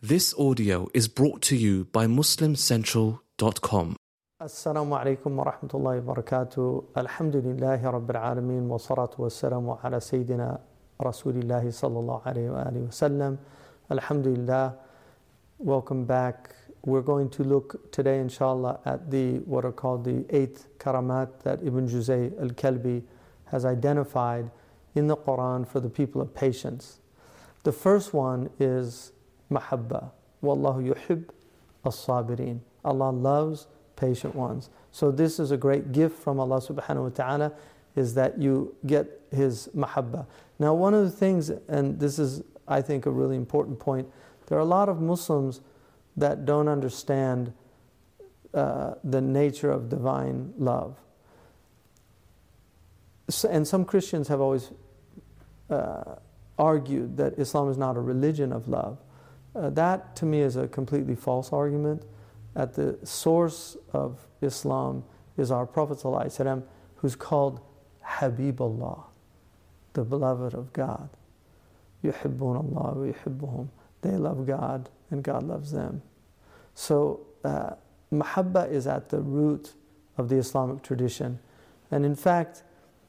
This audio is brought to you by MuslimCentral.com. Assalamu alaikum wa rahmatullahi wa barakatuh. Alhamdulillahi rabbil alameen wa salatu wa salamu ala Sayyidina Rasulillahi sallallahu alayhi wa alihi wa sallam. Alhamdulillah. Welcome back. We're going to look today inshallah at what are called the 8 karamat that Ibn Juzay al-Kalbi has identified in the Quran for the people of patience. The first one is mahabba. Wallahu yuhib as-sabirin. Allah loves patient ones. So this is a great gift from Allah subhanahu wa ta'ala, is that you get His mahabba. Now one of the things, and this is I think a really important point, there are a lot of Muslims that don't understand the nature of divine love. And some Christians have always argued that Islam is not a religion of love. That to me is a completely false argument. At the source of Islam is our Prophet ﷺ, who's called Habibullah, the beloved of God. Yuhibbun Allah wa yuhibbuhum. They love God and God loves them. So mahabba is at the root of the Islamic tradition. And in fact,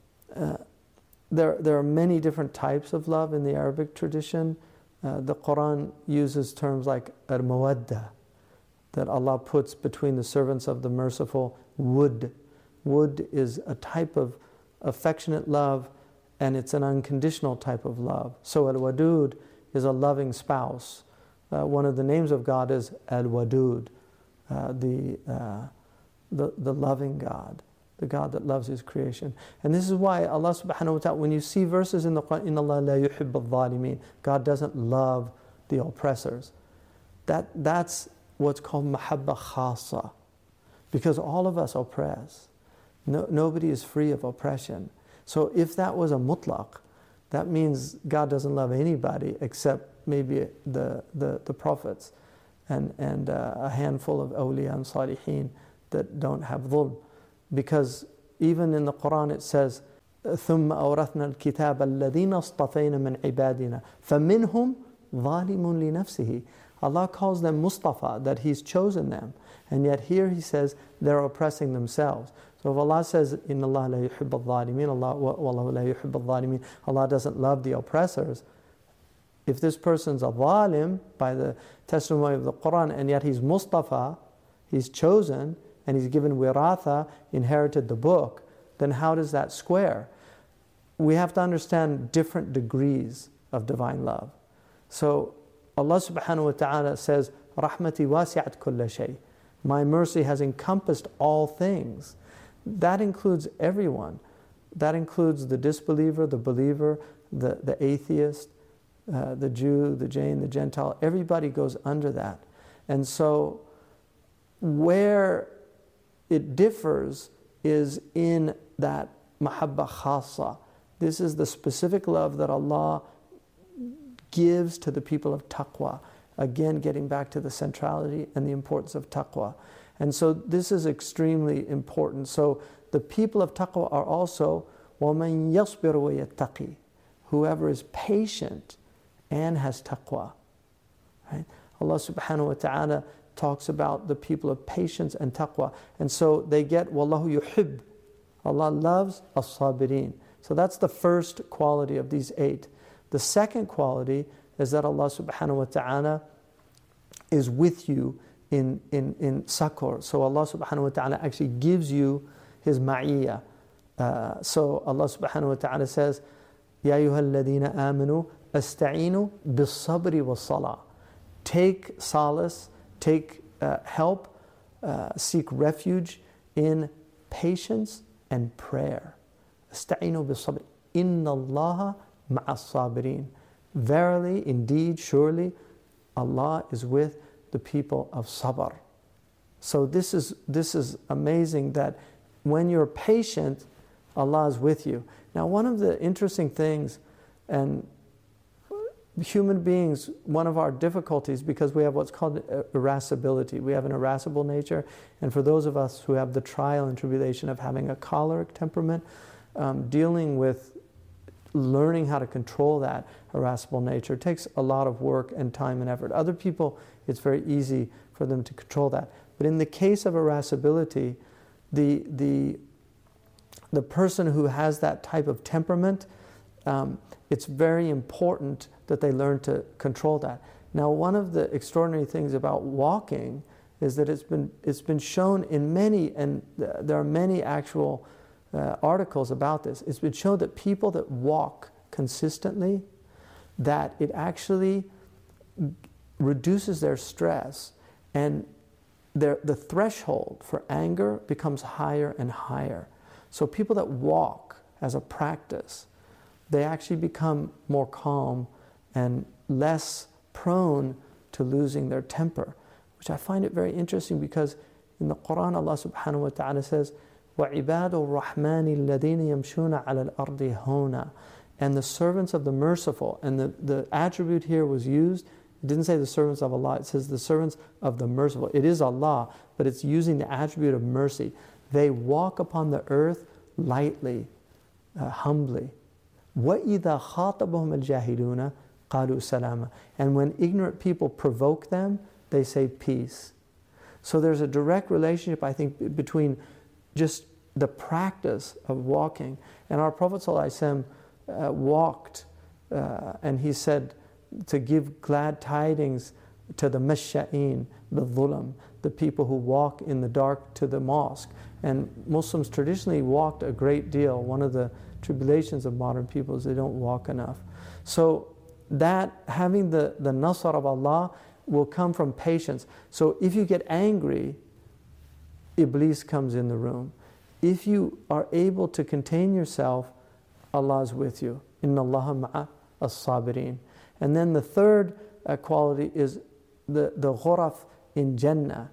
there are many different types of love in the Arabic tradition. The Quran uses terms like al-mawadda, that Allah puts between the servants of the merciful. Wood is a type of affectionate love, and it's an unconditional type of love. So al-wadud is a loving spouse. One of the names of God is al-wadud, the loving God, the God that loves His creation. And this is why Allah subhanahu wa ta'ala, when you see verses in the Quran, إِنَّ اللَّهَ لَا يُحِبَّ الظَّالِمِينَ, God doesn't love the oppressors. That's what's called mahabba khasa, because all of us oppress. Nobody is free of oppression. So if that was a mutlaq, that means God doesn't love anybody except maybe the prophets and a handful of awliya and salihin that don't have dhulm. Because even in the Quran it says, ثُمَّ أَوْرَثْنَا الْكِتَابَ الَّذِينَ اصْطَفَيْنَا مِنْ عِبَادِنَا فَمِنْهُمْ ظَالِمٌ لِنَفْسِهِ. Allah calls them Mustafa, that He's chosen them. And yet here He says they're oppressing themselves. So if Allah says, إِنَّ اللَّهَ لَا يُحِبَّ الظَّالِمِينَ, وَاللَّهُ لَا يُحِبَّ الظَّالِمِينَ, Allah doesn't love the oppressors. If this person's a zalim by the testimony of the Quran, and yet he's Mustafa, he's chosen, and he's given wiratha, inherited the book, then how does that square? We have to understand different degrees of divine love. So Allah subhanahu wa ta'ala says, Rahmati wasi'at kulla shay. My mercy has encompassed all things. That includes everyone. That includes the disbeliever, the believer, the atheist, the Jew, the Jain, the Gentile. Everybody goes under that. And so where it differs is in that mahabba khasa. This is the specific love that Allah gives to the people of taqwa. Again, getting back to the centrality and the importance of taqwa. And so this is extremely important. So the people of taqwa are also وَمَنْ يَصْبِرُ وَيَتَّقِي, whoever is patient and has taqwa. Right? Allah subhanahu wa ta'ala talks about the people of patience and taqwa. And so they get Wallahu yuhib. Allah loves as-sabirin. So that's the first quality of these 8. The second quality is that Allah subhanahu wa ta'ala is with you in succor. So Allah subhanahu wa ta'ala actually gives you His ma'iyah. So Allah subhanahu wa ta'ala says, Ya ayyuhal ladhina amanu asta'inu bis-sabri was-salah. Take solace, take help, seek refuge in patience and prayer. Asta'inu bis-sabri. Inna Allaha ma'as-sabirin. Verily, indeed, surely, Allah is with the people of sabr. So this is amazing that when you're patient, Allah is with you. Now, one of the interesting things, and human beings, one of our difficulties, because we have what's called irascibility. We have an irascible nature, and for those of us who have the trial and tribulation of having a choleric temperament, dealing with learning how to control that irascible nature takes a lot of work and time and effort. Other people, it's very easy for them to control that. But in the case of irascibility, the person who has that type of temperament, it's very important that they learn to control that. Now, one of the extraordinary things about walking is that it's been shown in many, and there are many actual articles about this. It's been shown that people that walk consistently, that it actually reduces their stress, and the threshold for anger becomes higher and higher. So people that walk as a practice, they actually become more calm and less prone to losing their temper, which I find it very interesting, because in the Quran Allah subhanahu wa ta'ala says, وَعِبَادُ الرَّحْمَنِ الَّذِينَ يَمْشُونَ عَلَى الْأَرْضِ هَوْنًا. And the servants of the merciful, and the attribute here was used, it didn't say the servants of Allah, it says the servants of the merciful. It is Allah, but it's using the attribute of mercy. They walk upon the earth lightly, humbly. وَإِذَا خَاطَبَهُمُ الْجَاهِلُونَ قَالُوا سَلَامًا. And when ignorant people provoke them, they say peace. So there's a direct relationship, I think, between just the practice of walking. And our Prophet ﷺ walked, and he said to give glad tidings to the masha'in, the dhulam, the people who walk in the dark to the mosque. And Muslims traditionally walked a great deal. One of the tribulations of modern people is they don't walk enough. So that, having the nasr of Allah will come from patience. So if you get angry, Iblis comes in the room. If you are able to contain yourself, Allah is with you. Inna Allaha ma'a as-sabirin. And then the third quality is the ghuraf in Jannah.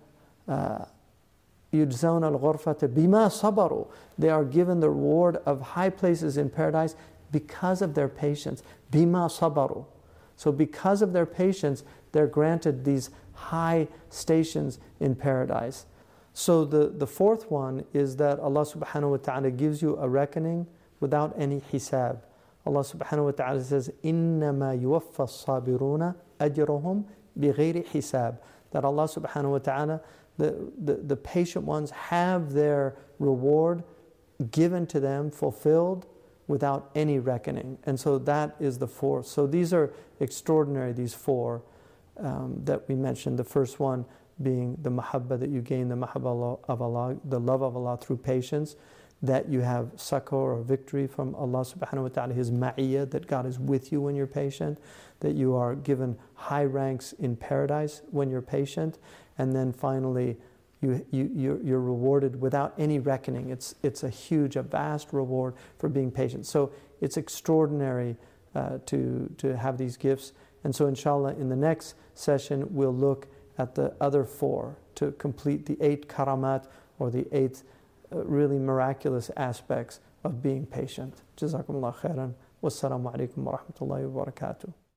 يُجْزَوْنَ الْغُرْفَةَ بِمَا صَبَرُوا. They are given the reward of high places in paradise because of their patience. بِمَا صَبَرُوا. So because of their patience, they're granted these high stations in paradise. So the fourth one is that Allah subhanahu wa ta'ala gives you a reckoning without any hisab. Allah subhanahu wa ta'ala says, إِنَّمَا يُوَفَّى الصَّابِرُونَ أَجْرُهُمْ بِغَيْرِ حِسَابٍ. That Allah subhanahu wa ta'ala, the patient ones have their reward given to them, fulfilled, without any reckoning. And so that is the fourth. So these are extraordinary, these four that we mentioned. The first one being the mahabba, that you gain the mahabba of Allah, the love of Allah through patience, that you have succor or victory from Allah subhanahu wa ta'ala, His ma'iyyah, that God is with you when you're patient, that you are given high ranks in paradise when you're patient, and then finally you're rewarded without any reckoning. It's a vast reward for being patient. So it's extraordinary to have these gifts. And so inshallah in the next session we'll look at the other four to complete the 8 karamat, or the 8 really miraculous aspects of being patient. Jazakumullah khairan. Wassalamu alaikum wa rahmatullahi wa barakatuh.